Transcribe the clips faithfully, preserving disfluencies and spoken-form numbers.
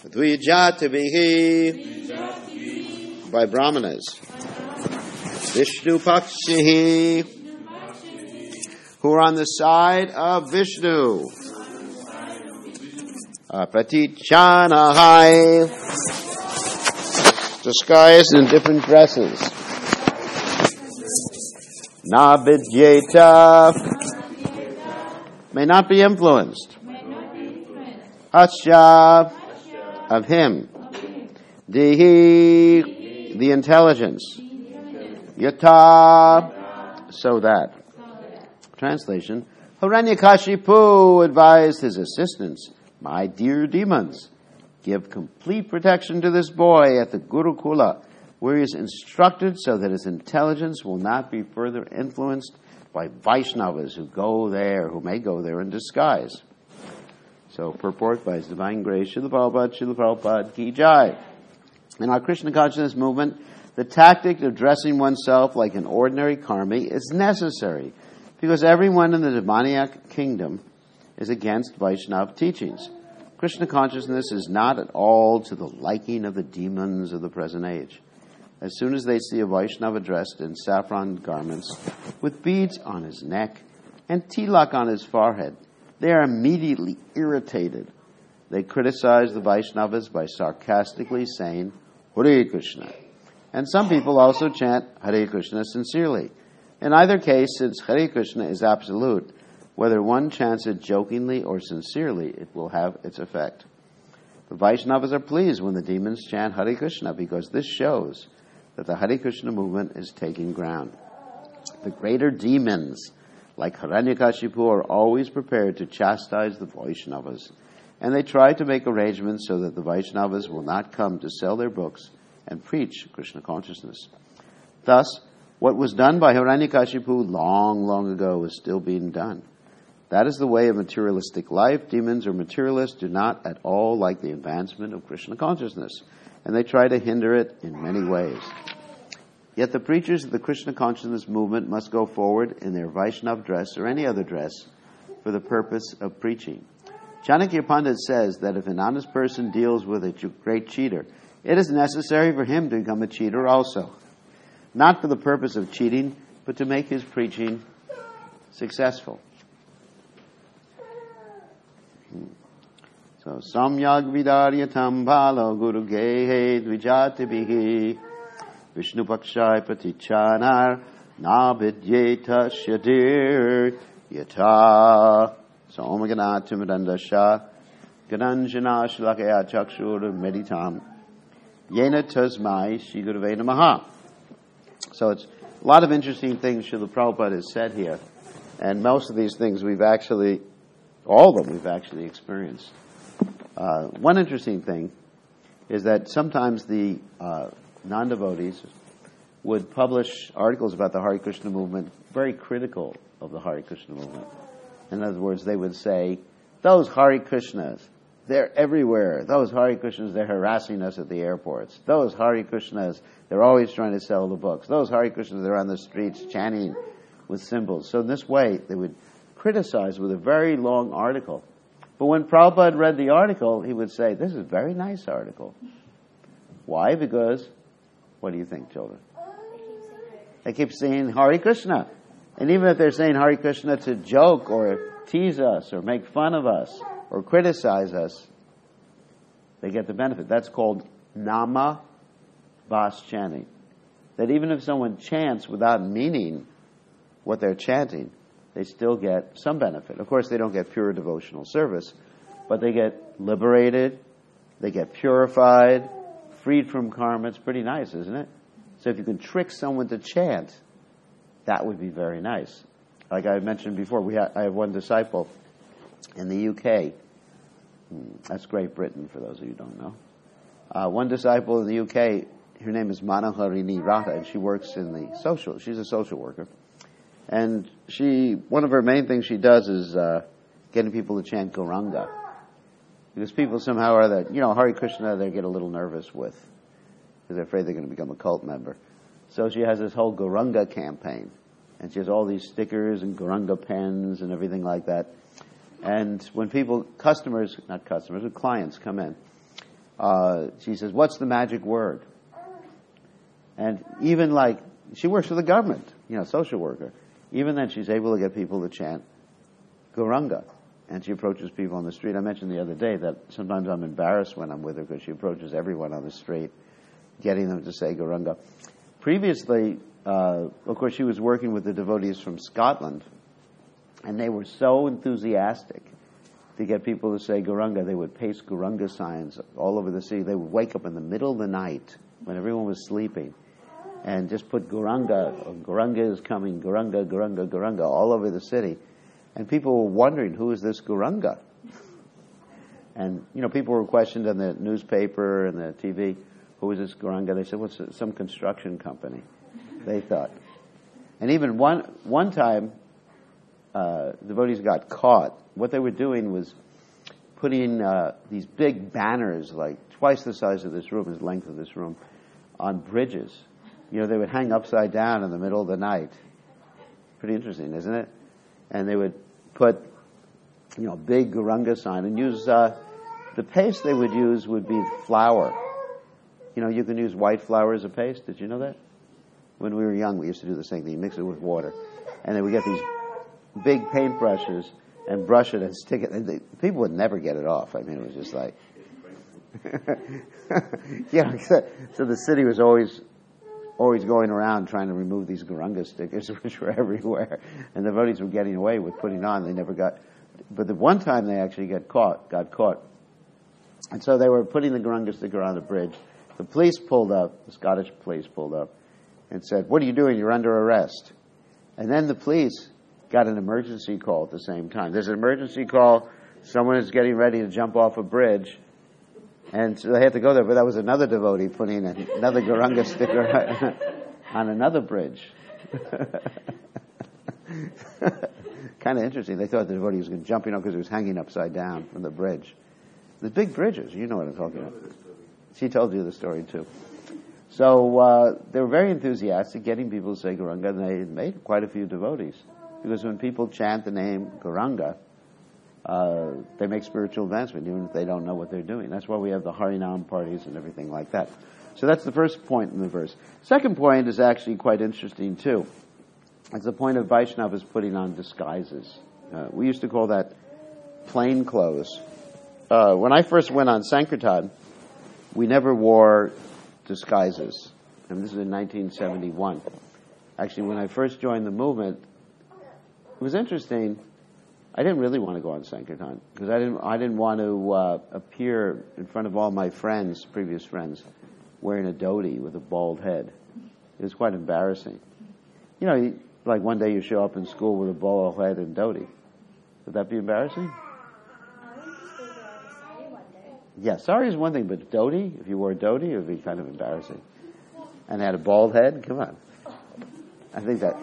Dvijatavihi, by Brahmanas. Vishnu Pakshihi, who are on the side of Vishnu. Pratichanahai, disguised in different dresses. Nabidyeta, may not be influenced. Asya, of him. Dihi, the intelligence. Yata, so that. Translation: Hiranyakashipu advised his assistants, my dear demons, give complete protection to this boy at the Gurukula, where he is instructed so that his intelligence will not be further influenced by Vaishnavas who go there, who may go there in disguise. So, purport by His Divine Grace, Srila Prabhupada, Srila Prabhupada Ki Jai. In our Krishna consciousness movement, the tactic of dressing oneself like an ordinary karmi is necessary, because everyone in the demoniac kingdom is against Vaishnava teachings. Krishna consciousness is not at all to the liking of the demons of the present age. As soon as they see a Vaishnava dressed in saffron garments, with beads on his neck and tilak on his forehead, they are immediately irritated. They criticize the Vaishnavas by sarcastically saying, Hare Krishna. And some people also chant Hare Krishna sincerely. In either case, since Hare Krishna is absolute, whether one chants it jokingly or sincerely, it will have its effect. The Vaishnavas are pleased when the demons chant Hare Krishna, because this shows that the Hare Krishna movement is taking ground. The greater demons, like Hiranyakashipu, are always prepared to chastise the Vaishnavas, and they try to make arrangements so that the Vaishnavas will not come to sell their books and preach Krishna consciousness. Thus, what was done by Hiranyakashipu long, long ago is still being done. That is the way of materialistic life. Demons or materialists do not at all like the advancement of Krishna consciousness, and they try to hinder it in many ways. Yet the preachers of the Krishna consciousness movement must go forward in their Vaishnava dress or any other dress for the purpose of preaching. Chanakya Pandit says that if an honest person deals with a great cheater, it is necessary for him to become a cheater also. Not for the purpose of cheating, but to make his preaching successful. So, Samyag Vidaryatam Balo Guru Gehe Dvijatibihi Vishnu Pakshai Patichanar Nabidyeta Shadir Yata Somaganatum Dandasha Gananjana Shlakaya Chakshur Meditam Yena Tasmai Shri Gurave Namaha. So it's a lot of interesting things Srila Prabhupada has said here, and most of these things we've actually, all of them we've actually experienced. Uh, one interesting thing is that sometimes the uh, non-devotees would publish articles about the Hare Krishna movement very critical of the Hare Krishna movement. In other words, they would say, those Hare Krishnas, they're everywhere. Those Hare Krishnas, they're harassing us at the airports. Those Hare Krishnas, they're always trying to sell the books. Those Hare Krishnas, they're on the streets chanting with symbols. So in this way, they would criticize with a very long article. But when Prabhupada read the article, he would say, this is a very nice article. Why? Because, what do you think, children? They keep saying Hare Krishna. And even if they're saying Hare Krishna to joke or tease us or make fun of us or criticize us, they get the benefit. That's called Nama Vas chanting. That even if someone chants without meaning what they're chanting, they still get some benefit. Of course, they don't get pure devotional service, but they get liberated, they get purified, freed from karma. It's pretty nice, isn't it? So if you can trick someone to chant, that would be very nice. Like I mentioned before, we ha- I have one disciple in the U K. That's Great Britain, for those of you who don't know. Uh, one disciple in the U K, her name is Manoharini Rata, and she works in the social, she's a social worker. And she, one of her main things she does is uh, getting people to chant Gauranga. Because people somehow or other, you know, Hare Krishna, they get a little nervous with, because they're afraid they're going to become a cult member. So she has this whole Gauranga campaign. And she has all these stickers and Gauranga pens and everything like that. And when people, customers, not customers, but clients come in, uh, she says, what's the magic word? And even like, she works for the government, you know, social worker. Even then she's able to get people to chant Gauranga. And she approaches people on the street. I mentioned the other day that sometimes I'm embarrassed when I'm with her because she approaches everyone on the street, getting them to say Gauranga. Previously, uh, of course, she was working with the devotees from Scotland, and they were so enthusiastic to get people to say Gauranga. They would paste Gauranga signs all over the city. They would wake up in the middle of the night when everyone was sleeping and just put Gauranga, Gauranga is coming, Gauranga, Gauranga, Gauranga, all over the city. And people were wondering, who is this Gauranga? And, you know, people were questioned in the newspaper and the T V, who is this Gauranga? They said, well, it's some construction company, they thought. And even one one time, uh, devotees got caught. What they were doing was putting uh, these big banners, like twice the size of this room, as the length of this room, on bridges. You know, they would hang upside down in the middle of the night. Pretty interesting, isn't it? And they would put, you know, big Gauranga sign and use, uh, the paste they would use would be flour. You know, you can use white flour as a paste. Did you know that? When we were young, we used to do the same thing. You mix it with water. And then we get these big paintbrushes and brush it and stick it. And they, people would never get it off. I mean, it was just like... yeah, so, so the city was always... always going around trying to remove these Gauranga stickers, which were everywhere. And the devotees were getting away with putting on. They never got... But the one time they actually got caught, got caught. And so they were putting the Gauranga sticker on the bridge. The police pulled up, the Scottish police pulled up, and said, what are you doing? You're under arrest. And then the police got an emergency call at the same time. There's an emergency call. Someone is getting ready to jump off a bridge. And so they had to go there, but that was another devotee putting another Gauranga sticker on another bridge. Kind of interesting. They thought the devotee was going to jump, you know, because it was hanging upside down from the bridge. The big bridges, you know what I'm talking about. She told you the story too. So uh, they were very enthusiastic, getting people to say Gauranga, and they made quite a few devotees. Because when people chant the name Gauranga, Uh, they make spiritual advancement, even if they don't know what they're doing. That's why we have the Harinam parties and everything like that. So that's the first point in the verse. Second point is actually quite interesting, too. It's the point of Vaishnavas putting on disguises. Uh, we used to call that plain clothes. Uh, when I first went on Sankirtan, we never wore disguises. And this is in nineteen seventy-one. Actually, when I first joined the movement, it was interesting. I didn't really want to go on Sankirtan because I didn't. I didn't want to uh, appear in front of all my friends, previous friends, wearing a dhoti with a bald head. It was quite embarrassing. You know, like one day you show up in school with a bald head and dhoti. Would that be embarrassing? Yeah, sorry is one thing, but dhoti, if you wore a dhoti, it would be kind of embarrassing. And had a bald head, come on. I think that.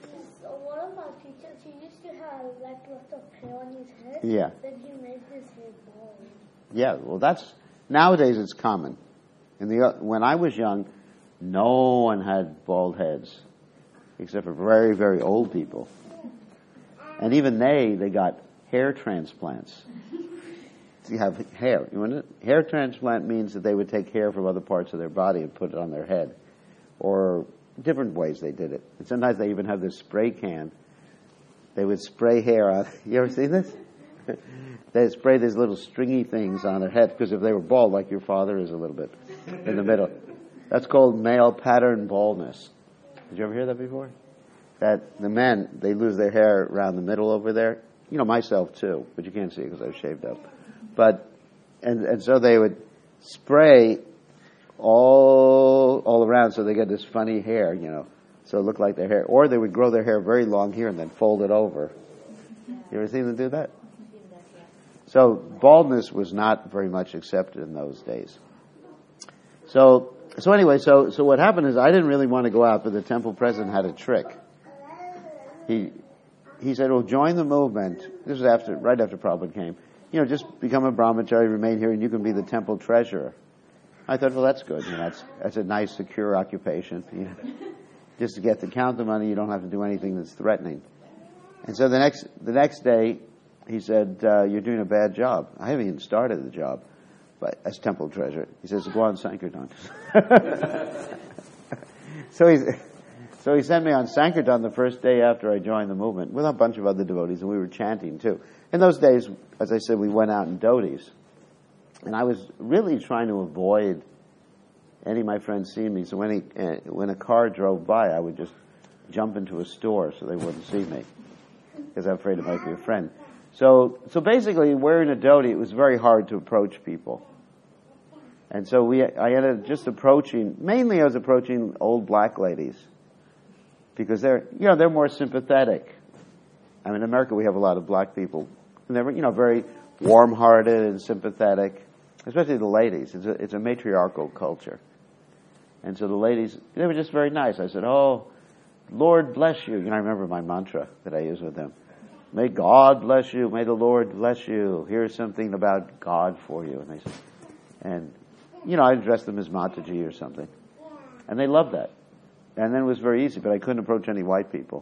On his head, yeah. Then he made his head bald. Yeah, well, that's nowadays it's common. In the when I was young, no one had bald heads, except for very, very old people, and even they they got hair transplants. So you have hair. You want it? Hair transplant means that they would take hair from other parts of their body and put it on their head, or different ways they did it. And sometimes they even have this spray can. They would spray hair on. You ever seen this? They'd spray these little stringy things on their head because if they were bald, like your father is a little bit in the middle, that's called male pattern baldness. Did you ever hear that before? That the men, they lose their hair around the middle over there. You know, myself too, but you can't see it because I was shaved up. But and and so they would spray all all around, so they get this funny hair, you know. So it looked like their hair. Or they would grow their hair very long here and then fold it over. You ever seen them do that? So baldness was not very much accepted in those days. So so anyway, so so what happened is I didn't really want to go out, but the temple president had a trick. He he said, well, join the movement. This was after right after Prabhupada came. You know, just become a brahmachari, remain here, and you can be the temple treasurer. I thought, well, that's good. You know, that's that's a nice, secure occupation. You know. Just to get to count the money, you don't have to do anything that's threatening. And so the next the next day, he said, uh, you're doing a bad job. I haven't even started the job. but as temple treasure. He says, go on Sankirtan. so he's... So he sent me on Sankirtan the first day after I joined the movement with a bunch of other devotees, and we were chanting too. In those days, as I said, we went out in dhotis. And I was really trying to avoid any of my friends seeing me. So when, he, uh, when a car drove by, I would just jump into a store so they wouldn't see me, because I'm afraid it might be a friend. So, so basically, wearing a dhoti, it was very hard to approach people. And so we, I ended up just approaching, mainly I was approaching old black ladies, because they're, you know, they're more sympathetic. I mean, in America we have a lot of black people, and they're, you know, very warm-hearted and sympathetic, especially the ladies. It's a, it's a matriarchal culture. And so the ladies, they were just very nice. I said, oh, Lord bless you. You know, I remember my mantra that I use with them. May God bless you. May the Lord bless you. Here's something about God for you. And they said, and, you know, I addressed them as Mataji or something. And they loved that. And then it was very easy, but I couldn't approach any white people.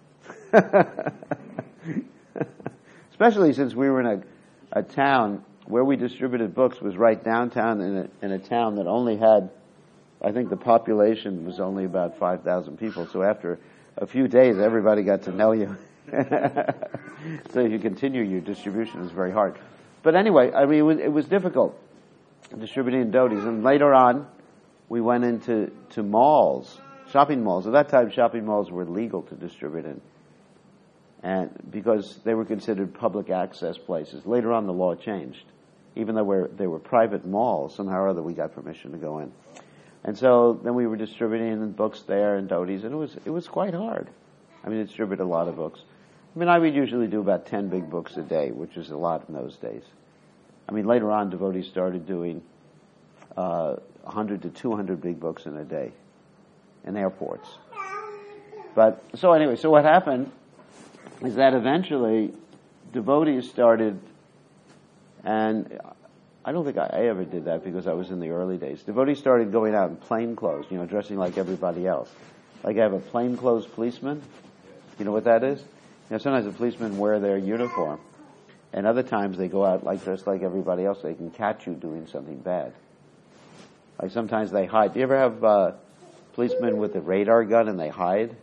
Especially since we were in a, a town where we distributed books was right downtown in a, in a town that only had, I think the population was only about five thousand people. So after a few days, everybody got to know you. So if you continue your distribution, it was very hard. But anyway, I mean, it was, it was difficult distributing dhotis. And later on, we went into to malls. Shopping malls. At that time, shopping malls were legal to distribute in, and because they were considered public access places. Later on, the law changed. Even though we're, they were private malls, somehow or other we got permission to go in. And so then we were distributing books there and dhotis, and it was it was quite hard. I mean, distribute a lot of books. I mean, I would usually do about ten big books a day, which is a lot in those days. I mean, later on, devotees started doing uh, one hundred to two hundred big books in a day. In airports. But, so anyway, so what happened is that eventually devotees started, and I don't think I, I ever did that because I was in the early days. Devotees started going out in plain clothes, you know, dressing like everybody else. Like I have a plainclothes policeman. You know what that is? You know, sometimes the policemen wear their uniform, and other times they go out like dressed like everybody else. They can catch you doing something bad. Like sometimes they hide. Do you ever have uh, policemen with a radar gun and they hide?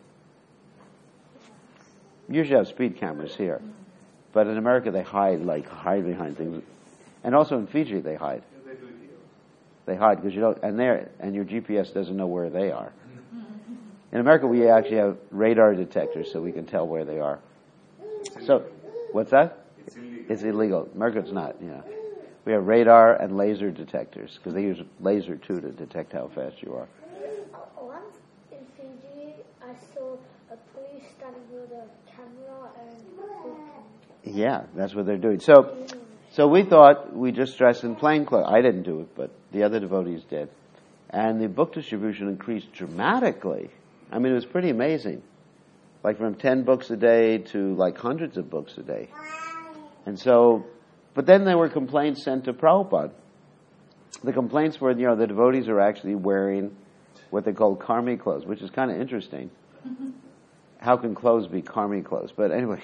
Usually have speed cameras here, but in America they hide, like hide behind things, and also in Fiji they hide. They hide because you don't, and there, and your G P S doesn't know where they are. In America, we actually have radar detectors, so we can tell where they are. So, what's that? It's illegal. It's illegal. In America, it's not. Yeah, we have radar and laser detectors because they use laser too to detect how fast you are. Once in Fiji, I saw a police standing with a camera and. Yeah, that's what they're doing. So, so we thought we just dress in plain clothes. I didn't do it, but the other devotees did, and the book distribution increased dramatically. I mean, it was pretty amazing. Like from ten books a day to like hundreds of books a day. And so, but then there were complaints sent to Prabhupada. The complaints were, you know, the devotees are actually wearing what they call karmi clothes, which is kind of interesting. Mm-hmm. How can clothes be karmi clothes? But anyway.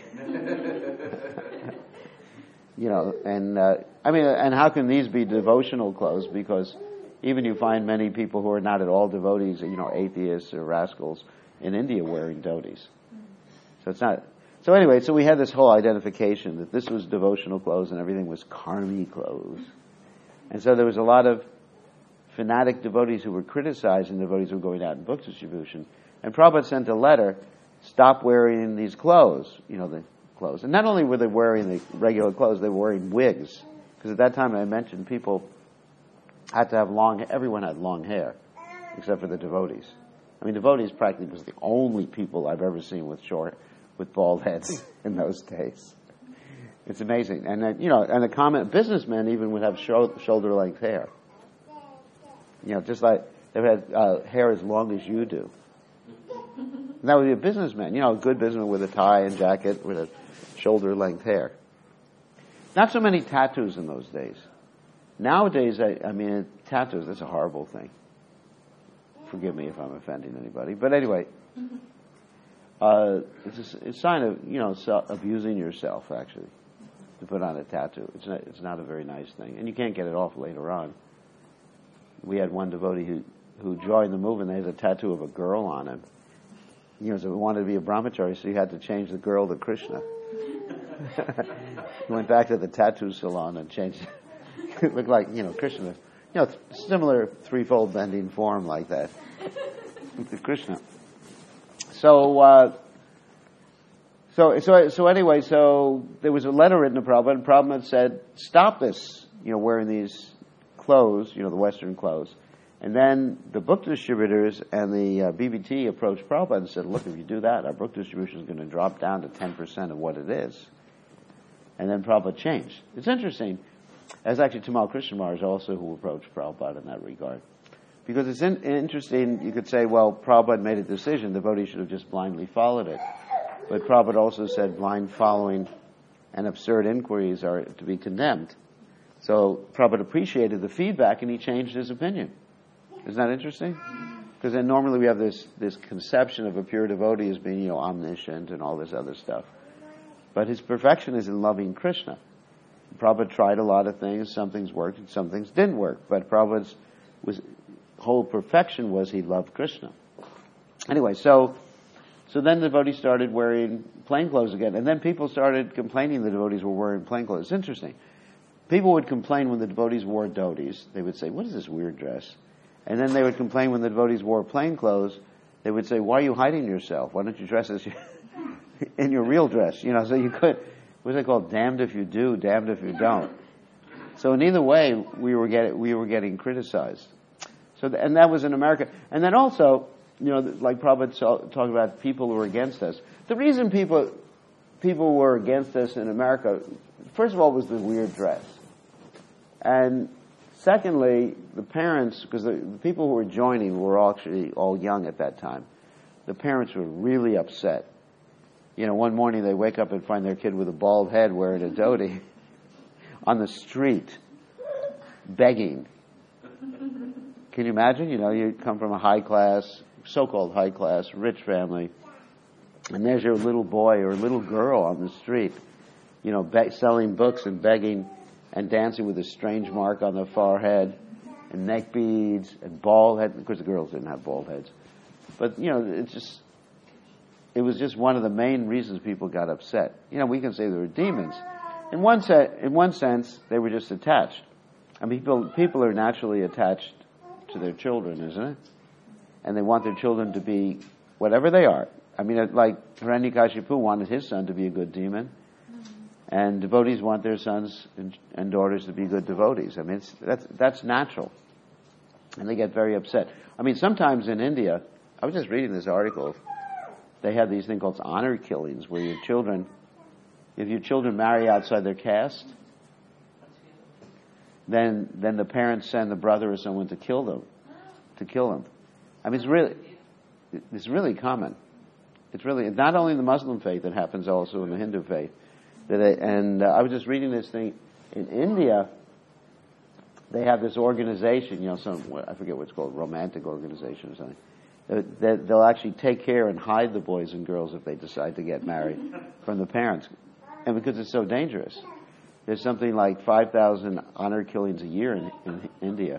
You know, and, uh, I mean, and how can these be devotional clothes? Because even you find many people who are not at all devotees, you know, atheists or rascals in India wearing dhotis. So it's not. So anyway, so we had this whole identification that this was devotional clothes and everything was karmi clothes. And so there was a lot of fanatic devotees who were criticizing devotees who were going out in book distribution. And Prabhupada sent a letter, stop wearing these clothes, you know, the clothes. And not only were they wearing the regular clothes, they were wearing wigs. Because at that time, I mentioned, people had to have long, everyone had long hair, except for the devotees. I mean, devotees practically was the only people I've ever seen with short, with bald heads in those days. It's amazing. And, uh, you know, and the common businessmen even would have sho- shoulder-length hair. You know, just like they had uh, hair as long as you do. And that would be a businessman, you know, a good businessman with a tie and jacket with a shoulder-length hair. Not so many tattoos in those days. Nowadays, I, I mean, tattoos, that's a horrible thing. Forgive me if I'm offending anybody. But anyway, uh, it's a, it's a sign of, you know, self, abusing yourself, actually. to put on a tattoo. It's not, it's not a very nice thing. And you can't get it off later on. We had one devotee who, who joined the movement. They had a tattoo of a girl on him. You know, so he wanted to be a brahmachari, so he had to change the girl to Krishna. He went back to the tattoo salon and changed it. It looked like, you know, Krishna. You know, similar threefold bending form like that. To Krishna. So, uh, so, so, so anyway, so there was a letter written to Prabhupada, and Prabhupada said, stop this, you know, wearing these clothes, you know, the Western clothes. And then the book distributors and the uh, B B T approached Prabhupada and said, look, if you do that, our book distribution is going to drop down to ten percent of what it is. And then Prabhupada changed. It's interesting. There's actually Tamal Krishna Maharaj also who approached Prabhupada in that regard. Because it's in, interesting, you could say, well, Prabhupada made a decision, the devotee should have just blindly followed it. But Prabhupada also said blind following and absurd inquiries are to be condemned. So Prabhupada appreciated the feedback and he changed his opinion. Isn't that interesting? Because then normally we have this, this conception of a pure devotee as being, you know, omniscient and all this other stuff. But his perfection is in loving Krishna. Prabhupada tried a lot of things. Some things worked and some things didn't work. But Prabhupada's was, whole perfection was he loved Krishna. Anyway, so so then the devotees started wearing plain clothes again. And then people started complaining the devotees were wearing plain clothes. It's interesting. People would complain when the devotees wore dhotis. They would say, what is this weird dress? And then they would complain when the devotees wore plain clothes. They would say, why are you hiding yourself? Why don't you dress as you in your real dress? You know, so you could, what's it called? Damned if you do, damned if you don't. So in either way, we were getting, we were getting criticized. So, and that was in America. And then also, you know, like Prabhupada talked about people who were against us. The reason people, people were against us in America, first of all, was the weird dress. And secondly, the parents, because the, the people who were joining were actually all young at that time. The parents were really upset. You know, one morning they wake up and find their kid with a bald head wearing a dhoti on the street, begging. Can you imagine? You know, you come from a high class, so-called high class, rich family, and there's your little boy or little girl on the street, you know, be- selling books and begging and dancing with a strange mark on the forehead and neck beads and bald head. Of course, the girls didn't have bald heads. But, you know, it's just, it was just one of the main reasons people got upset. You know, we can say they were demons. In one se- in one sense, they were just attached. I mean, people, people are naturally attached to their children, isn't it? And they want their children to be whatever they are. I mean, like Hiranyakashipu wanted his son to be a good demon. And devotees want their sons and, and daughters to be good devotees. I mean, it's, that's, that's natural. And they get very upset. I mean, sometimes in India, I was just reading this article, they have these things called honor killings, where your children, if your children marry outside their caste, then then the parents send the brother or someone to kill them, to kill them. I mean, it's really, it's really common. It's really, not only in the Muslim faith, it happens also in the Hindu faith. That they, and uh, I was just reading this thing in India. They have this organization, you know, some I forget what it's called, romantic organization or something. That they'll actually take care and hide the boys and girls if they decide to get married from the parents, and because it's so dangerous. There's something like five thousand honor killings a year in, in India.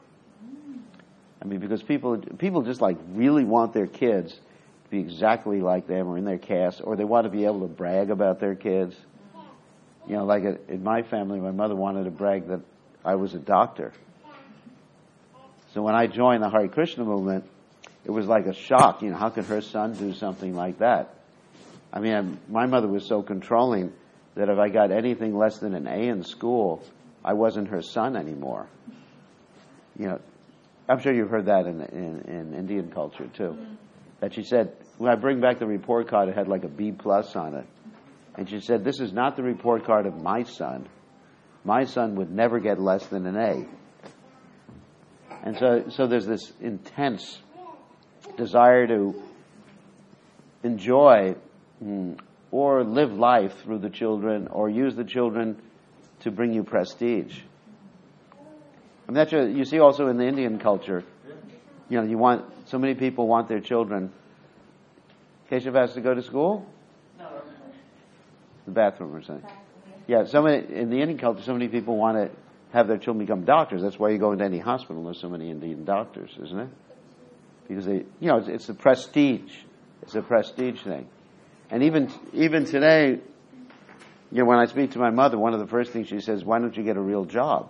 I mean, because people people just like really want their kids to be exactly like them or in their caste, or they want to be able to brag about their kids. You know, like in my family, my mother wanted to brag that I was a doctor. So when I joined the Hare Krishna movement, it was like a shock. You know, how could her son do something like that? I mean, I'm, my mother was so controlling that if I got anything less than an A in school, I wasn't her son anymore. You know, I'm sure you've heard that in, in, in Indian culture too. Mm-hmm. That she said, when I bring back the report card, it had like a B plus on it. And she said, this is not the report card of my son. My son would never get less than an A. And so, so there's this intense desire to enjoy mm, or live life through the children, or use the children to bring you prestige. I mean, that's a, you see also in the Indian culture. You know, you want so many people want their children. Keshav has to go to school. The bathroom or something. Yeah, so many, in the Indian culture, so many people want to have their children become doctors. That's why you go into any hospital, there's so many Indian doctors, isn't it? Because they, you know, it's, it's a prestige. It's a prestige thing. And even even today, you know, when I speak to my mother, one of the first things she says, "Why don't you get a real job?"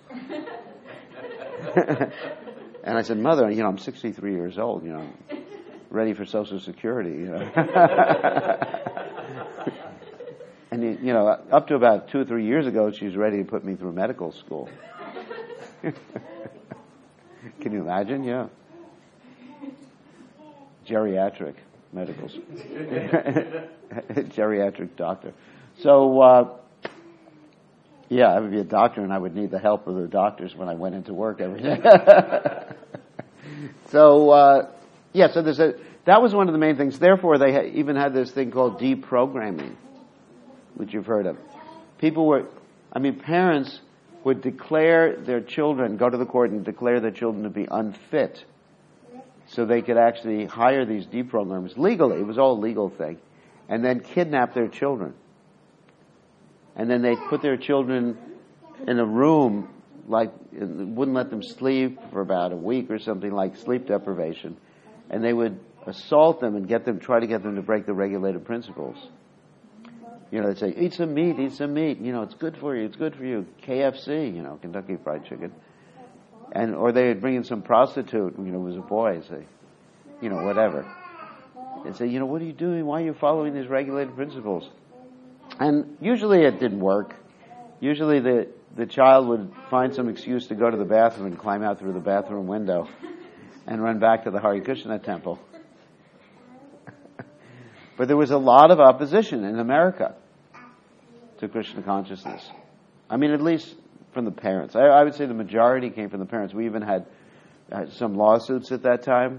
And I said, "Mother, you know, I'm sixty-three years old. You know, ready for Social Security. You know." And you, you know, up to about two or three years ago, she was ready to put me through medical school. Can you imagine? Yeah. Geriatric medical school. Geriatric doctor. So, uh, yeah, I would be a doctor and I would need the help of the doctors when I went into work every day. So, uh, yeah, so there's a, that was one of the main things. Therefore, they ha- even had this thing called deprogramming, which you've heard of. People were, I mean, parents would declare their children, go to the court and declare their children to be unfit so they could actually hire these deprogrammers legally. It was all a legal thing. And then kidnap their children. And then they'd put their children in a room, like, wouldn't let them sleep for about a week or something, like sleep deprivation. And they would assault them and get them, try to get them to break the regulated principles. You know, they'd say, eat some meat, eat some meat. You know, it's good for you, it's good for you. K F C, you know, Kentucky Fried Chicken. And, or they would bring in some prostitute, you know, who was a boy, and say, you know, whatever. They'd say, you know, what are you doing? Why are you following these regulated principles? And usually it didn't work. Usually the, the child would find some excuse to go to the bathroom and climb out through the bathroom window and run back to the Hare Krishna temple. But there was a lot of opposition in America to Krishna consciousness. I mean, at least from the parents. I, I would say the majority came from the parents. We even had, had some lawsuits at that time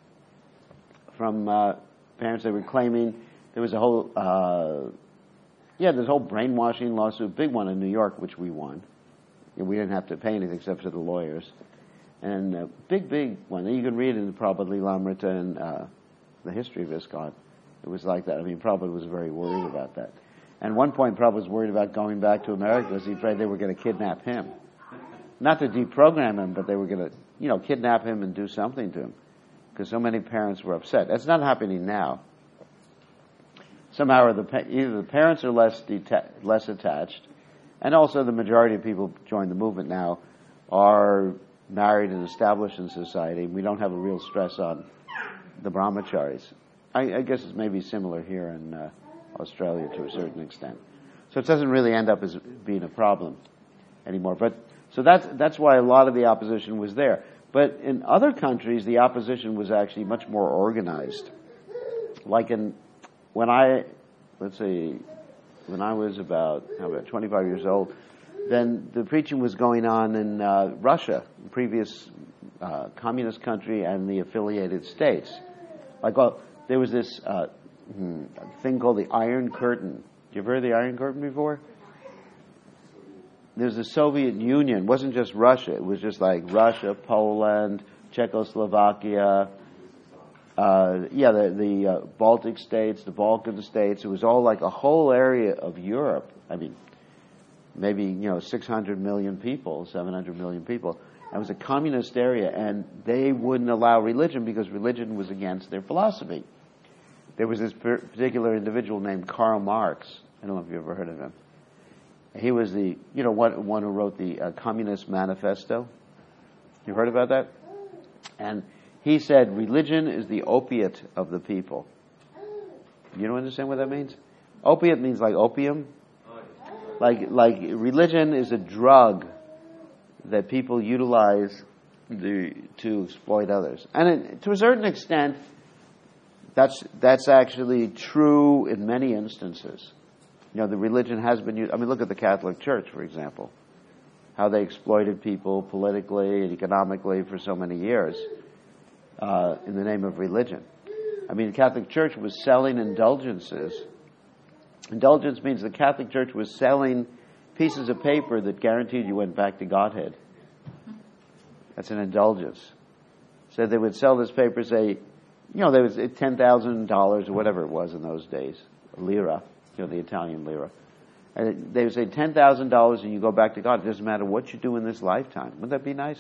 from uh, parents that were claiming there was a whole, uh, yeah, there's a whole brainwashing lawsuit, big one in New York, which we won. You know, we didn't have to pay anything except for the lawyers. And a big, big one. You can read it in Prabhupada Lilamrita and uh, the history of ISKCON. It was like that. I mean, Prabhupada was very worried about that. And at one point, Prabhupada was worried about going back to America because he afraid they were going to kidnap him. Not to deprogram him, but they were going to, you know, kidnap him and do something to him. Because so many parents were upset. That's not happening now. Somehow, the, either the parents are less deta- less attached, and also the majority of people join the movement now are married and established in society. We don't have a real stress on the brahmacharis. I, I guess it's maybe similar here in uh, Australia to a certain extent. So it doesn't really end up as being a problem anymore. But so that's that's why a lot of the opposition was there. But in other countries, the opposition was actually much more organized. Like in when I, let's see, when I was about how about twenty-five years old, then the preaching was going on in uh, Russia, the previous uh, communist country, and the affiliated states. Like, well, there was this uh, thing called the Iron Curtain. You ever heard of the Iron Curtain before? There's the Soviet Union. It wasn't just Russia. It was just like Russia, Poland, Czechoslovakia, uh, yeah, the, the uh, Baltic states, the Balkan states. It was all like a whole area of Europe. I mean, maybe, you know, six hundred million people, seven hundred million people. It was a communist area, and they wouldn't allow religion because religion was against their philosophy. There was this particular individual named Karl Marx. I don't know if you've ever heard of him. He was the, you know, one, one who wrote the uh, Communist Manifesto. You heard about that? And he said, religion is the opiate of the people. You don't understand what that means? Opiate means like opium. Like, like religion is a drug that people utilize the, to exploit others. And it, to a certain extent, that's that's actually true in many instances. You know, the religion has been used. I mean, look at the Catholic Church, for example, how they exploited people politically and economically for so many years uh, in the name of religion. I mean, the Catholic Church was selling indulgences. Indulgence means the Catholic Church was selling pieces of paper that guaranteed you went back to Godhead. That's an indulgence. So they would sell this paper, say, you know, there was ten thousand dollars or whatever it was in those days, lira, you know, the Italian lira. And they would say ten thousand dollars and you go back to God. It doesn't matter what you do in this lifetime. Wouldn't that be nice?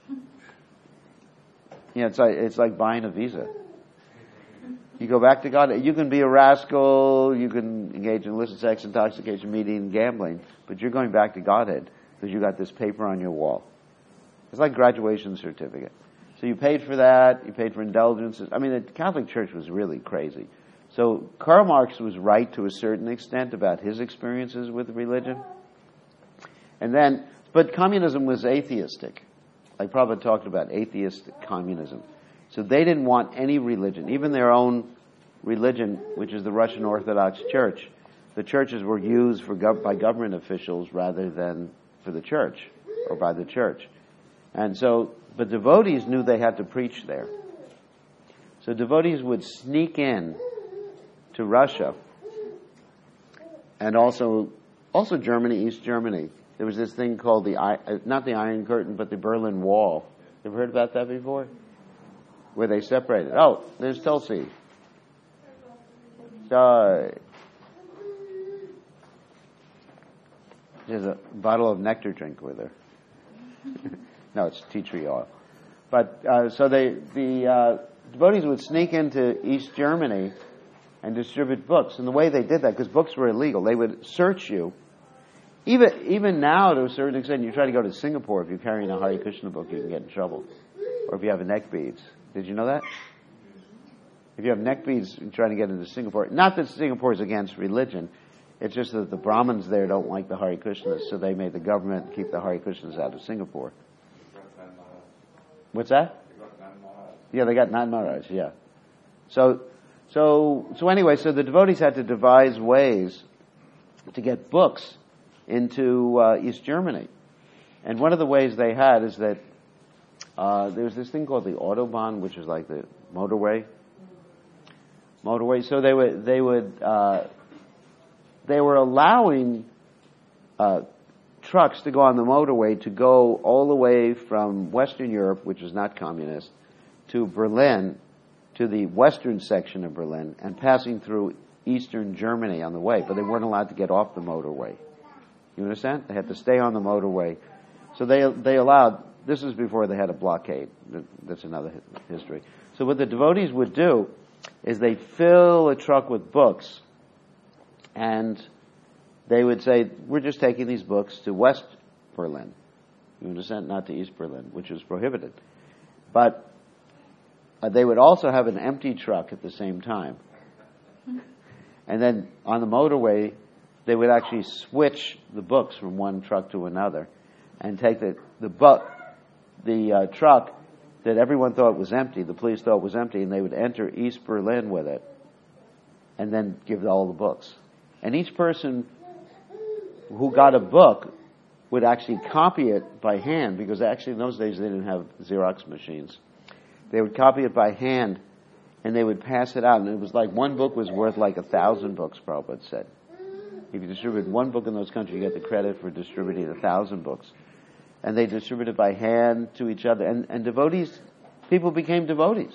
You know, it's like, it's like buying a visa. You go back to God. You can be a rascal. You can engage in illicit sex, intoxication, meeting, gambling. But you're going back to Godhead because you got this paper on your wall. It's like graduation certificate. So you paid for that. You paid for indulgences. I mean, the Catholic Church was really crazy. So Karl Marx was right to a certain extent about his experiences with religion. And then, but communism was atheistic. Like Prabhupada talked about atheistic communism. So they didn't want any religion, even their own religion, which is the Russian Orthodox Church. The churches were used for gov- by government officials rather than for the church or by the church. And so, but devotees knew they had to preach there. So devotees would sneak in to Russia and also also Germany, East Germany. There was this thing called the, uh, not the Iron Curtain, but the Berlin Wall. You ever heard about that before? Where they separated. Oh, there's Tulsi. Sorry. There's a bottle of nectar drink with her. No, it's tea tree oil. But, uh, so they, the uh, devotees would sneak into East Germany and distribute books. And the way they did that, because books were illegal, they would search you. Even even now, to a certain extent, you try to go to Singapore, if you're carrying a Hare Krishna book, you can get in trouble. Or if you have a neck beads. Did you know that? If you have neck beads trying to get into Singapore, not that Singapore is against religion, it's just that the Brahmins there don't like the Hare Krishnas, so they made the government keep the Hare Krishnas out of Singapore. What's that? Yeah, they got Nand Maharaj, yeah. So, so, so anyway, so the devotees had to devise ways to get books into uh, East Germany. And one of the ways they had is that uh, there was this thing called the Autobahn, which is like the motorway. Motorway. So they would, they would, uh, they were allowing uh, trucks to go on the motorway to go all the way from Western Europe, which is not communist, to Berlin, to the western section of Berlin, and passing through Eastern Germany on the way. But they weren't allowed to get off the motorway. You understand? They had to stay on the motorway. So they they allowed, this is before they had a blockade. That's another history. So what the devotees would do is they'd fill a truck with books, and they would say, we're just taking these books to West Berlin. You understand? Not to East Berlin, which was prohibited. But uh, they would also have an empty truck at the same time. And then on the motorway, they would actually switch the books from one truck to another and take the the bu- the uh, truck that everyone thought was empty, the police thought was empty, and they would enter East Berlin with it and then give all the books. And each person who got a book would actually copy it by hand, because actually in those days they didn't have Xerox machines. They would copy it by hand and they would pass it out. And it was like one book was worth like a thousand books, Prabhupada said. If you distribute one book in those countries, you get the credit for distributing a thousand books. And they distributed by hand to each other. And, and devotees, people became devotees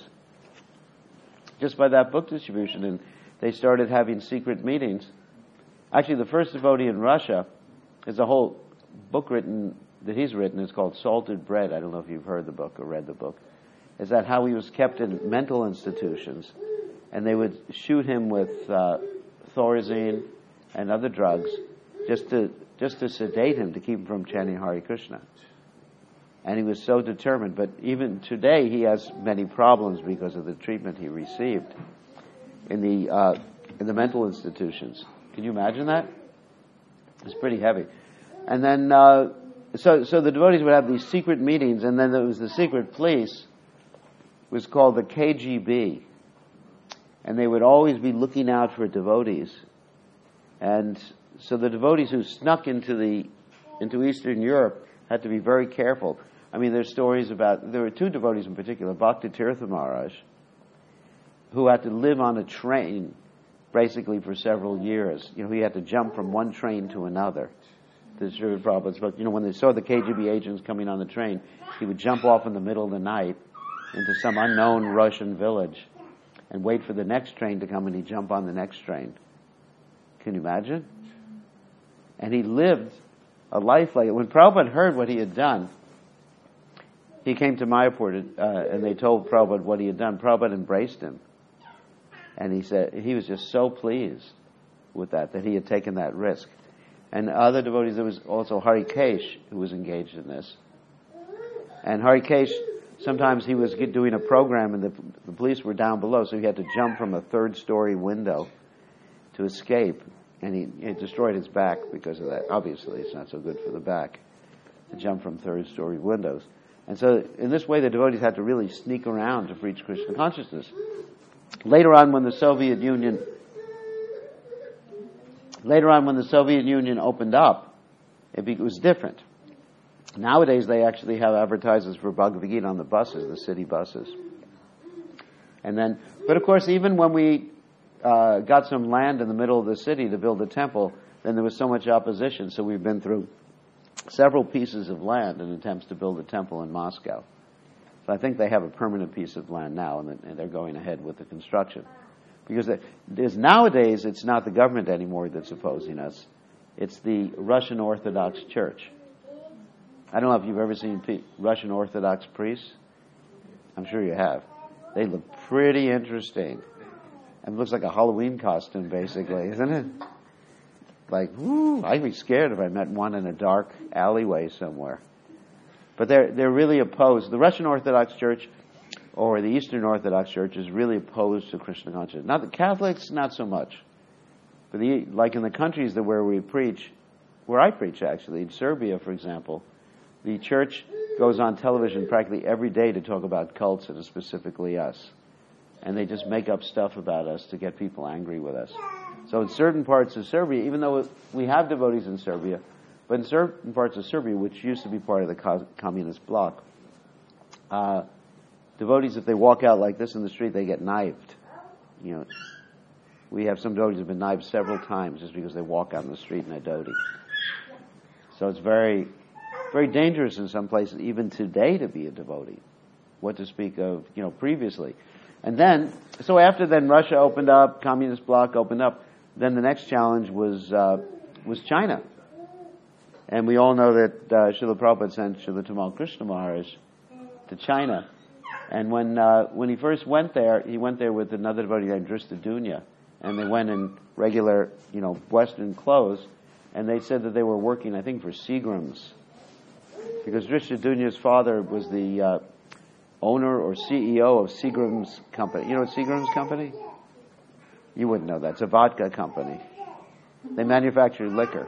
just by that book distribution. And they started having secret meetings. Actually, the first devotee in Russia is a whole book written, that he's written, is called Salted Bread. I don't know if you've heard the book or read the book. Is that how he was kept in mental institutions. And they would shoot him with uh, Thorazine and other drugs, just to just to sedate him, to keep him from chanting Hare Krishna. And he was so determined. But even today, he has many problems because of the treatment he received in the uh, in the mental institutions. Can you imagine that? It's pretty heavy. And then, uh, so so the devotees would have these secret meetings, and then there was the secret police, was called the K G B, and they would always be looking out for devotees. And so the devotees who snuck into the into Eastern Europe had to be very careful. I mean, there's stories about, there were two devotees in particular, Bhakti Tirtha Maharaj, who had to live on a train basically for several years. You know, he had to jump from one train to another. The Srila Prabhupada's book, you know, when they saw the K G B agents coming on the train, he would jump off in the middle of the night into some unknown Russian village and wait for the next train to come, and he'd jump on the next train. Can you imagine? And he lived a life like it. When Prabhupada heard what he had done, he came to Mayapur, uh, and they told Prabhupada what he had done. Prabhupada embraced him. And he said he was just so pleased with that, that he had taken that risk. And other devotees, there was also Hari Kesh who was engaged in this. And Hari Kesh, sometimes he was doing a program and the, the police were down below, so he had to jump from a third story window to escape. And he, it destroyed his back because of that. Obviously, it's not so good for the back to jump from third story windows. And so in this way, the devotees had to really sneak around to preach Krishna consciousness. Later on, when the Soviet Union, later on when the Soviet Union opened up, it, be, it was different. Nowadays, they actually have advertisements for Bhagavad Gita on the buses, the city buses. And then, but of course, even when we uh, got some land in the middle of the city to build a temple, then there was so much opposition. So we've been through several pieces of land in attempts to build a temple in Moscow. So I think they have a permanent piece of land now, and they're going ahead with the construction. Because there's, nowadays, it's not the government anymore that's opposing us. It's the Russian Orthodox Church. I don't know if you've ever seen P- Russian Orthodox priests. I'm sure you have. They look pretty interesting. It looks like a Halloween costume, basically, isn't it? Like, whoo, I'd be scared if I met one in a dark alleyway somewhere. But they're they're really opposed. The Russian Orthodox Church or the Eastern Orthodox Church is really opposed to Krishna consciousness. Not the Catholics, not so much. But the, like in the countries that where we preach, where I preach actually, in Serbia, for example, the church goes on television practically every day to talk about cults and specifically us. And they just make up stuff about us to get people angry with us. So in certain parts of Serbia, even though we have devotees in Serbia, but in certain parts of Serbia, which used to be part of the co- communist bloc, uh, devotees, if they walk out like this in the street, they get knifed. You know, we have some devotees who have been knifed several times just because they walk out in the street in a dhoti. So it's very, very dangerous in some places, even today, to be a devotee. What to speak of, you know, previously. And then, so after then Russia opened up, communist bloc opened up, then the next challenge was uh, was China. And we all know that uh, Srila Prabhupada sent Srila Tamal Krishna Maharaj to China. And when uh, when he first went there, he went there with another devotee named Drishtadunya. And they went in regular, you know, Western clothes. And they said that they were working, I think, for Seagram's. Because Drishtaduny's father was the uh, owner or C E O of Seagram's company. You know what Seagram's company? You wouldn't know that. It's a vodka company. They manufacture liquor.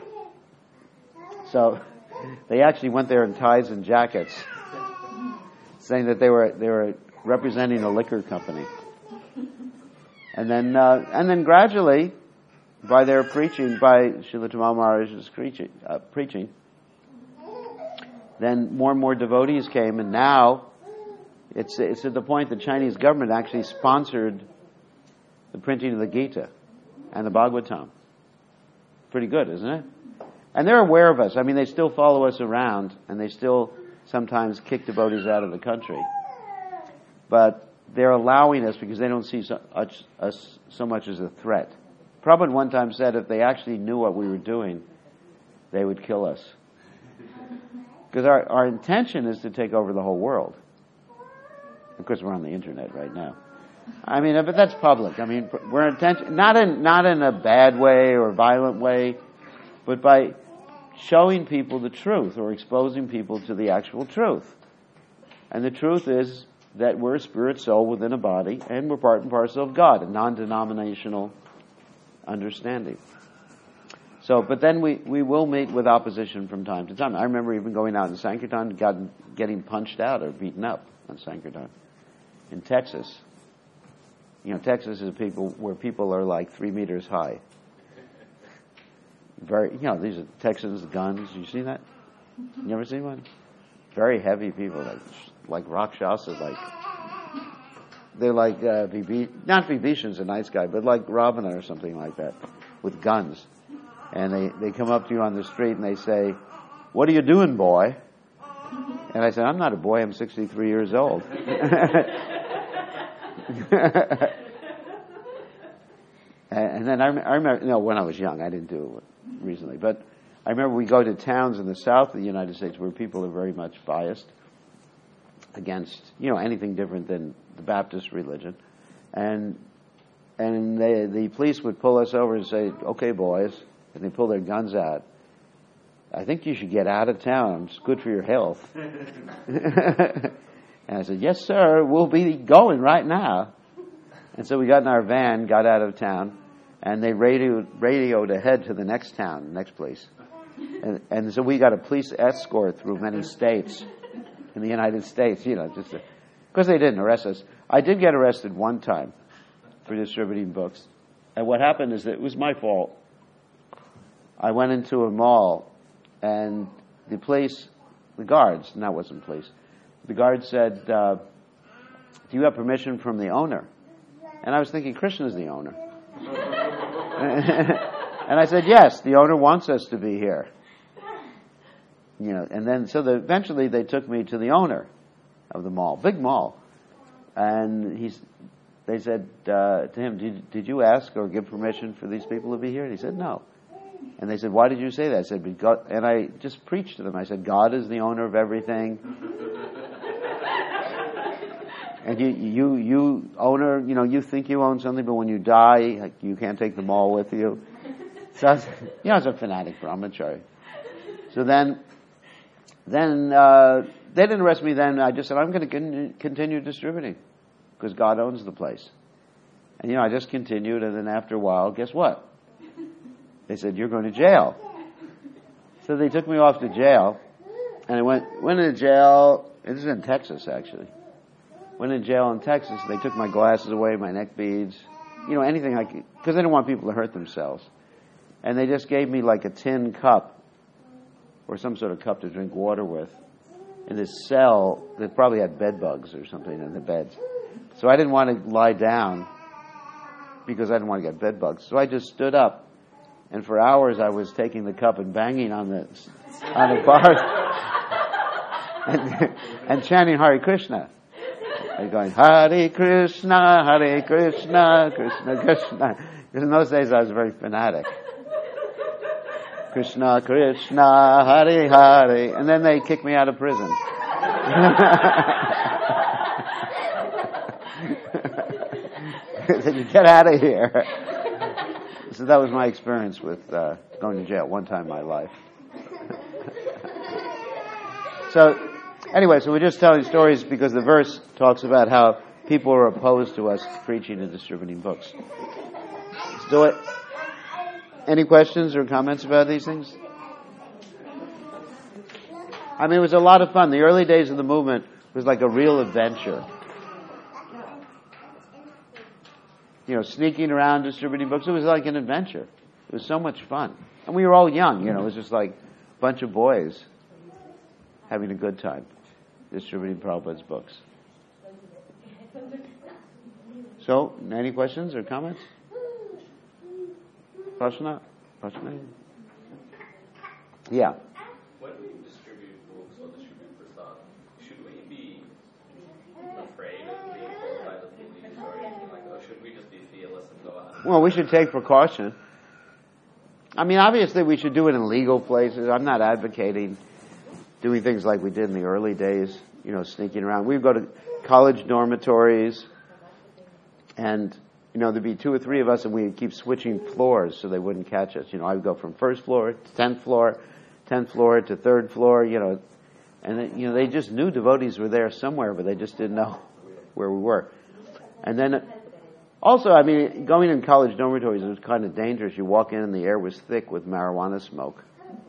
So they actually went there in ties and jackets, saying that they were they were representing a liquor company. And then uh, and then gradually, by their preaching, by Srila Tamal Maharaj's preaching, uh, preaching, then more and more devotees came, and now it's it's at the point the Chinese government actually sponsored the printing of the Gita and the Bhagavatam. Pretty good, isn't it? And they're aware of us. I mean, they still follow us around, and they still sometimes kick devotees out of the country. But they're allowing us because they don't see so much, us so much as a threat. Prabhupada one time said if they actually knew what we were doing, they would kill us. Because our, our intention is to take over the whole world. Of course, we're on the internet right now. I mean, but that's public. I mean, we're intention not in not in a bad way or violent way, but by showing people the truth or exposing people to the actual truth. And the truth is that we're a spirit soul within a body, and we're part and parcel of God, a non-denominational understanding. So, but then we, we will meet with opposition from time to time. I remember even going out in Sankirtan, got, getting punched out or beaten up on Sankirtan in Texas. You know, Texas is people where people are like three meters high. Very, you know, these are Texans, guns. You see that? You ever seen one? Very heavy people, like like Rakshasas, like they're like uh, Vibhi, not Vibhishan's a nice guy, but like Ravana or something like that, with guns. And they they come up to you on the street and they say, "What are you doing, boy?" And I said, "I'm not a boy. I'm sixty-three years old." And then I, I remember, you know, when I was young, I didn't do it recently, but I remember we go to towns in the south of the United States where people are very much biased against, you know, anything different than the Baptist religion. And and they, the police would pull us over and say, okay, boys, and they pull their guns out. I think you should get out of town. It's good for your health. And I said, yes, sir, we'll be going right now. And so we got in our van, got out of town, and they radioed, radioed ahead to the next town, the next place. And, and so we got a police escort through many states in the United States, you know, just because they didn't arrest us. I did get arrested one time for distributing books. And what happened is that it was my fault. I went into a mall, and the police, the guards, and that wasn't police, the guard said, uh, do you have permission from the owner? And I was thinking, Krishna is the owner. And I said, yes, the owner wants us to be here. You know, and then, so the, eventually they took me to the owner of the mall, big mall. And he's, they said uh, to him, did, did you ask or give permission for these people to be here? And he said, no. And they said, why did you say that? I said, because, and I just preached to them. I said, God is the owner of everything. And you, you, you owner, you know, you think you own something, but when you die, like, you can't take them all with you. So I was, you know, I was a fanatic brahmachari. So then, then uh, they didn't arrest me then. I just said, I'm going to con- continue distributing because God owns the place. And, you know, I just continued, and then after a while, guess what? They said, you're going to jail. So they took me off to jail, and I went, went into jail. This is in Texas, actually. Went in jail in Texas. They took my glasses away, my neck beads, you know, anything I could, because they didn't want people to hurt themselves. And they just gave me like a tin cup or some sort of cup to drink water with in this cell that probably had bed bugs or something in the beds. So I didn't want to lie down because I didn't want to get bed bugs. So I just stood up, and for hours I was taking the cup and banging on the on the bars and, and chanting Hare Krishna. And going, Hare Krishna, Hare Krishna, Krishna Krishna. Because in those days I was very fanatic. Krishna Krishna, Hare Hare. And then they kicked me out of prison. They said, you get out of here. So that was my experience with uh, going to jail one time in my life. So, anyway, so we're just telling stories because the verse talks about how people are opposed to us preaching and distributing books. Let's do it. Any questions or comments about these things? I mean, it was a lot of fun. The early days of the movement was like a real adventure. You know, sneaking around, distributing books. It was like an adventure. It was so much fun. And we were all young, you know. It was just like a bunch of boys having a good time distributing Prabhupada's books. So, any questions or comments? Prashna? Prashna? Yeah. When we distribute books or distribute prasad, should we be afraid of being told by the police or anything like that? Or should we just be fearless and go out? Well, we should take precaution. I mean, obviously we should do it in legal places. I'm not advocating doing things like we did in the early days, you know, sneaking around. We'd go to college dormitories, and, you know, there'd be two or three of us, and we'd keep switching floors so they wouldn't catch us. You know, I would go from first floor to tenth floor, tenth floor to third floor, you know, and, then, you know, they just knew devotees were there somewhere, but they just didn't know where we were. And then, also, I mean, going in college dormitories was kind of dangerous. You walk in and the air was thick with marijuana smoke.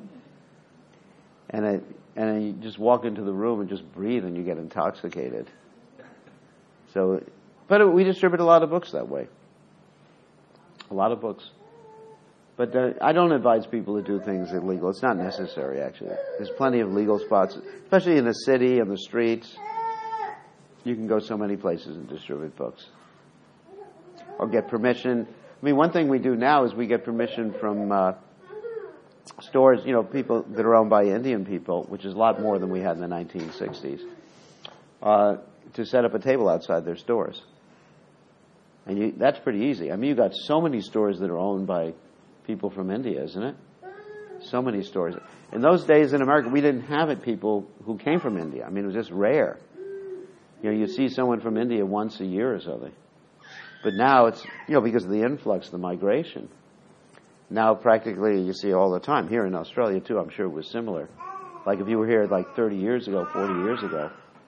And it, and then you just walk into the room and just breathe and you get intoxicated. So, but it, we distribute a lot of books that way. A lot of books. But uh, I don't advise people to do things illegal. It's not necessary, actually. There's plenty of legal spots, especially in the city, on the streets. You can go so many places and distribute books. Or get permission. I mean, one thing we do now is we get permission from uh, stores, you know, people that are owned by Indian people, which is a lot more than we had in the nineteen sixties, uh, to set up a table outside their stores. And you, that's pretty easy. I mean, you've got so many stores that are owned by people from India, isn't it? So many stories. In those days in America, we didn't have it people who came from India. I mean, it was just rare. You know, you see someone from India once a year or something. But now it's, you know, because of the influx, the migration. Now practically you see all the time. Here in Australia too, I'm sure it was similar. Like if you were here like thirty years ago, forty years ago,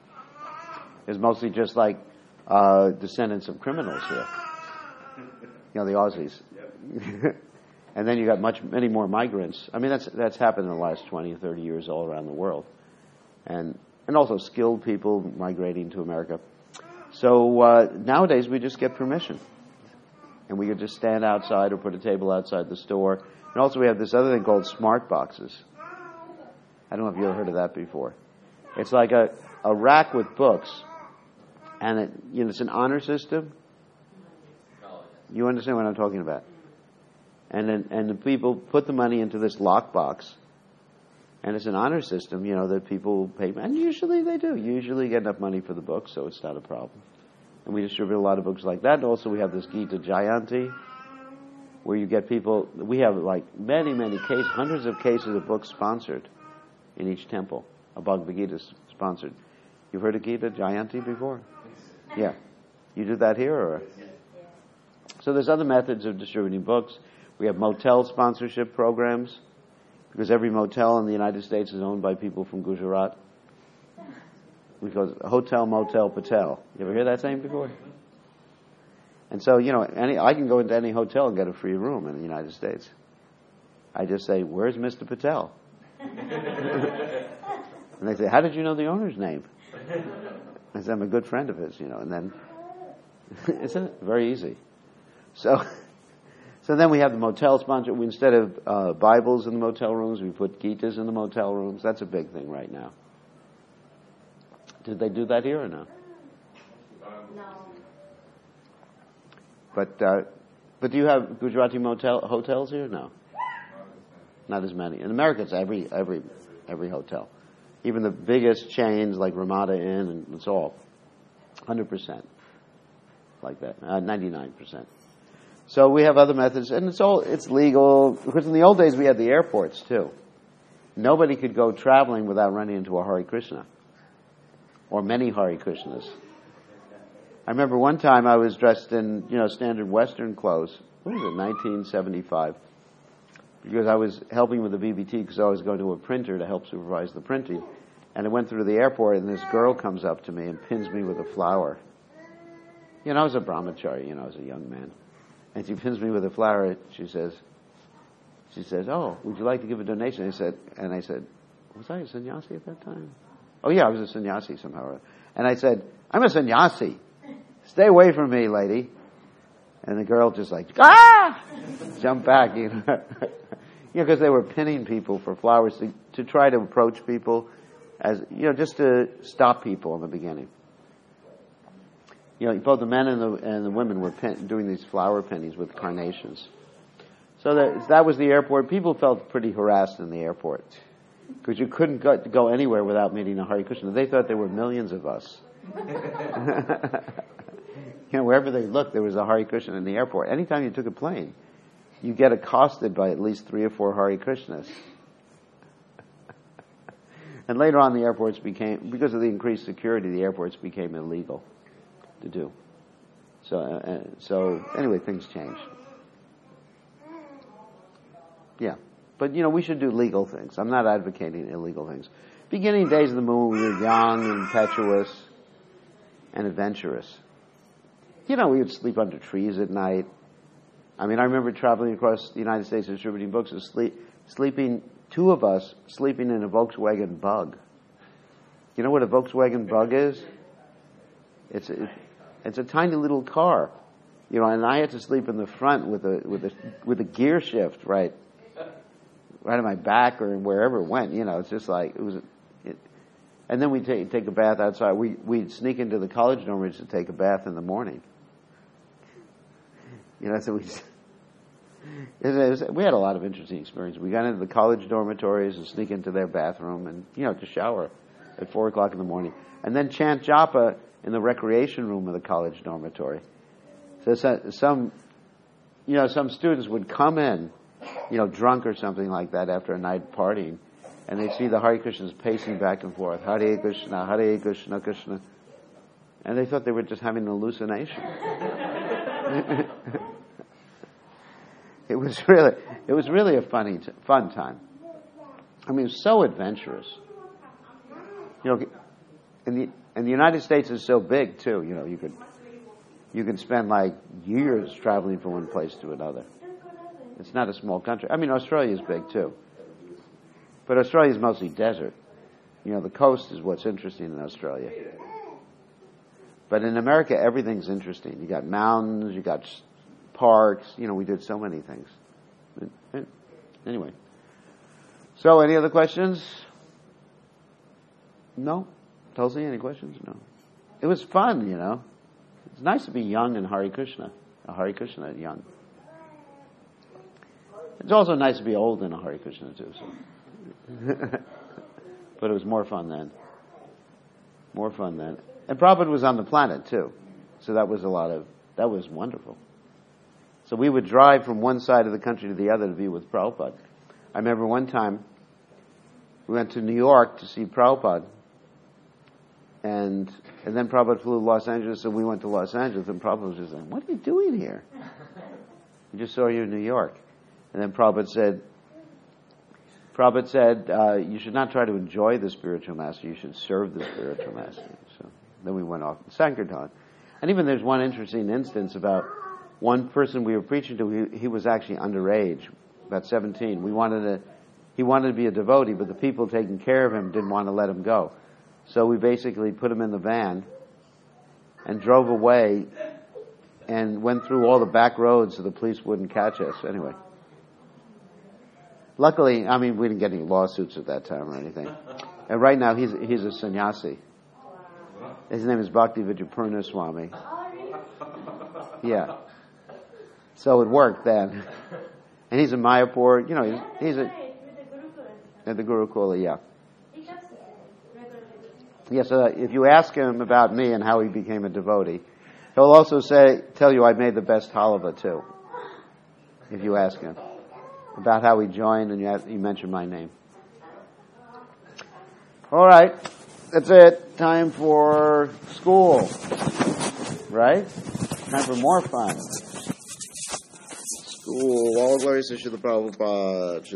it was mostly just like uh, descendants of criminals here. You know, the Aussies. Yep. And then you got much, many more migrants. I mean, that's that's happened in the last twenty, thirty years all around the world. And and also skilled people migrating to America. So uh, nowadays we just get permission. And we could just stand outside or put a table outside the store. And also we have this other thing called smart boxes. I don't know if you ever heard of that before. It's like a, a rack with books. And it, you know, it's an honor system. You understand what I'm talking about? And then, and the people put the money into this lockbox, and it's an honor system, you know, that people pay, and usually they do. Usually get enough money for the books, so it's not a problem. And we distribute a lot of books like that. And also we have this Gita Jayanti, where you get people, we have like many, many cases, hundreds of cases of books sponsored in each temple. A Bhagavad Gita sponsored. You've heard of Gita Jayanti before? Yeah. You do that here, or? So there's other methods of distributing books. We have motel sponsorship programs, because every motel in the United States is owned by people from Gujarat. Because Hotel, Motel, Patel. You ever hear that saying before? And so, you know, any I can go into any hotel and get a free room in the United States. I just say, "Where's Mister Patel?" And they say, "How did you know the owner's name?" I said, "I'm a good friend of his," you know, and then, isn't it very easy? So... So then we have the motel sponsor. We, instead of uh, Bibles in the motel rooms, we put Gitas in the motel rooms. That's a big thing right now. Did they do that here or no? No. But uh, but do you have Gujarati motel hotels here? No. Not as many. In America, it's every every every hotel. Even the biggest chains like Ramada Inn, and it's all one hundred percent like that, uh, ninety-nine percent. So we have other methods, and it's all, it's legal, because in the old days we had the airports too. Nobody could go traveling without running into a Hare Krishna, or many Hare Krishnas. I remember one time I was dressed in, you know, standard Western clothes. What was it, nineteen seventy-five? Because I was helping with the B B T, because I was going to a printer to help supervise the printing. And I went through the airport, and this girl comes up to me and pins me with a flower. You know, I was a brahmachari, you know, I was a young man. And she pins me with a flower. She says, she says, "Oh, would you like to give a donation?" I said, and I said, "Was I a sannyasi at that time?" Oh yeah, I was a sannyasi somehow. And I said, "I'm a sannyasi. Stay away from me, lady." And the girl just like, ah, jumped back, you know, you know, because they were pinning people for flowers to, to try to approach people, as you know, just to stop people in the beginning. You know, both the men and the and the women were pin, doing these flower pinnings with carnations. So that that was the airport. People felt pretty harassed in the airport because you couldn't go, go anywhere without meeting a Hare Krishna. They thought there were millions of us. You know, wherever they looked, there was a Hare Krishna in the airport. Anytime you took a plane, you get accosted by at least three or four Hare Krishnas. And later on, the airports became, because of the increased security, the airports became illegal to do. So, uh, so anyway, things changed. Yeah, but you know, we should do legal things. I'm not advocating illegal things. Beginning days of the moon, we were young and impetuous and adventurous. You know, we would sleep under trees at night. I mean, I remember traveling across the United States distributing books and sleep, sleeping, two of us sleeping in a Volkswagen Bug. You know what a Volkswagen Bug is? It's a, it's a tiny little car, you know, and I had to sleep in the front with a with a with a gear shift right, right on my back or wherever it went. You know, it's just like it was. It, and then we take take a bath outside. We we'd sneak into the college dormitories to take a bath in the morning. You know, so we it was, we had a lot of interesting experiences. We got into the college dormitories and sneak into their bathroom and you know to shower at four o'clock in the morning, and then chant japa in the recreation room of the college dormitory. So some, you know, some students would come in you know, drunk or something like that after a night partying, and they see the Hare Krishnas pacing back and forth, Hare Krishna, Hare Krishna, Krishna, and they thought they were just having an hallucination. It was really, it was really a funny, t- fun time. I mean, it was so adventurous. You know, and the and the United States is so big too. You know, you could you can spend like years traveling from one place to another. It's not a small country. I mean, Australia is big too, but Australia is mostly desert. You know, the coast is what's interesting in Australia. But in America, everything's interesting. You got mountains, you got parks. You know, we did so many things. Anyway. So, any other questions? No? Tulsi, any questions? No. It was fun, you know. It's nice to be young in Hare Krishna. A Hare Krishna young. It's also nice to be old in a Hare Krishna too. So. But it was more fun then. More fun then. And Prabhupada was on the planet too. So that was a lot of, that was wonderful. So we would drive from one side of the country to the other to be with Prabhupada. I remember one time we went to New York to see Prabhupada, and and then Prabhupada flew to Los Angeles, and we went to Los Angeles, and Prabhupada was just like, "What are you doing here? We just saw you in New York." And then Prabhupada said, Prabhupada said, uh, "You should not try to enjoy the spiritual master, you should serve the spiritual master." So then we went off to Sankirtan. And even there's one interesting instance about one person we were preaching to, he, he was actually underage, about seventeen. We wanted to, he wanted to be a devotee, but the people taking care of him didn't want to let him go. So we basically put him in the van and drove away and went through all the back roads so the police wouldn't catch us. Anyway. Luckily, I mean, we didn't get any lawsuits at that time or anything. And right now he's he's a sannyasi. His name is Bhakti Vijayapurna Swami. Yeah. So it worked then. And he's in Mayapur, you know, he's, he's a, at the Gurukula, yeah. Yeah, so if you ask him about me and how he became a devotee, he'll also say, tell you I made the best halava too. If you ask him about how he joined and you, have, you mention my name. All right, that's it. Time for school, right? Time for more fun. School. All glories to Srila Prabhupada.